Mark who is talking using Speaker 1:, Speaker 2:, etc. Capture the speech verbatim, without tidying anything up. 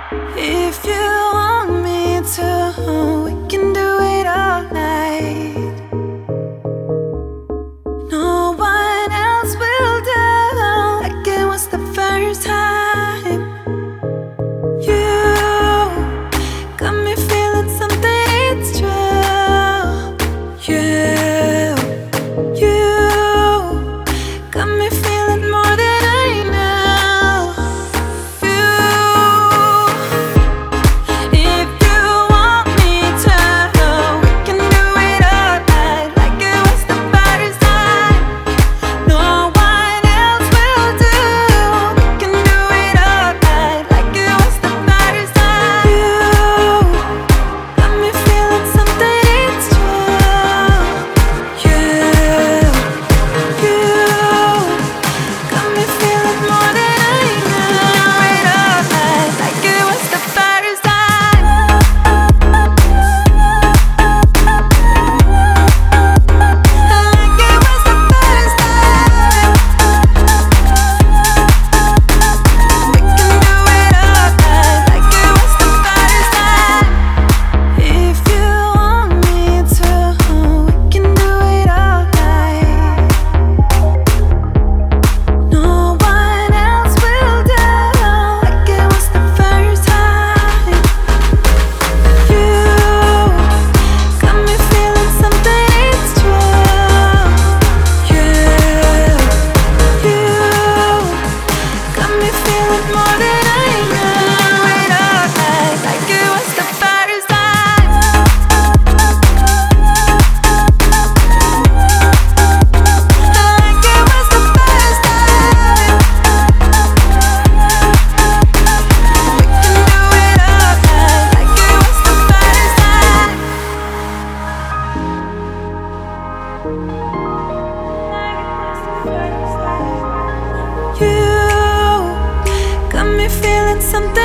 Speaker 1: If you want me to, we can do it all night. No one else will do like it was the first time. You got me feeling something, it's true. You, you got me feeling more than I know. You, if you want me to, we can do it all night like it was the first time. No one else will do. We can do it all night like it was the first time. You got me feeling something, it's true. You, you got me feeling more than I know. It all night like it was the first time. Like it was the first time. We can do it all night like it was the first time. If you want me to, we can do it all night. No one else will do like it was the first time. You got me feeling something, it's true. You, you got me feeling more than I know. It all night like it was the first time. Like it was the first time. We can do it all night like it was the first time. You got me feeling something.